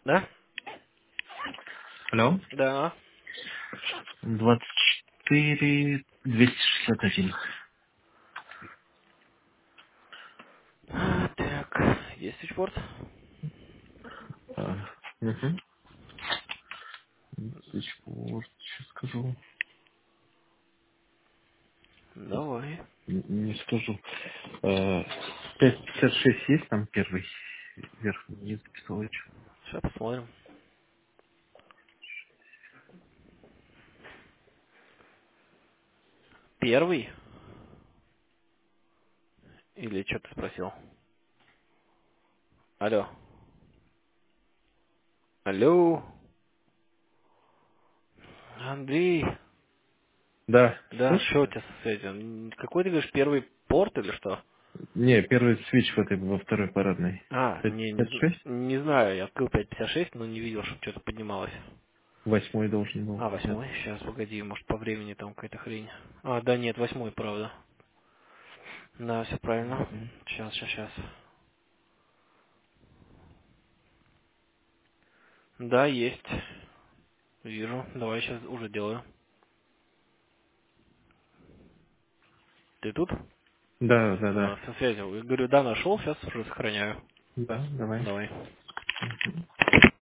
Да? Алло. Да. 24 261. Так, есть свитчборд? Угу. Switchboard, сейчас скажу. Давай. Не скажу. 556 есть там первый? Верхний, не записал еще. Сейчас посмотрим. Первый? Или что ты спросил? Алло. Алло. Андрей. Да, Да, слышишь? что у тебя со связью? Какой ты говоришь, первый порт или что? Не, первый свич в этой, во второй парадной. А, не, не, 556? не знаю, я открыл 556, но не видел, чтобы что-то поднималось. Восьмой должен был. А, Нет. восьмой? Сейчас, погоди, может по времени там какая-то хрень. А, да нет, восьмой, правда. Да, все правильно. Мгм. Сейчас. Да, есть. Вижу. Давай сейчас уже делаю. Ты тут? Да, да, да. Со связью. Я говорю, да, нашел, сейчас уже сохраняю. Да, давай. Давай.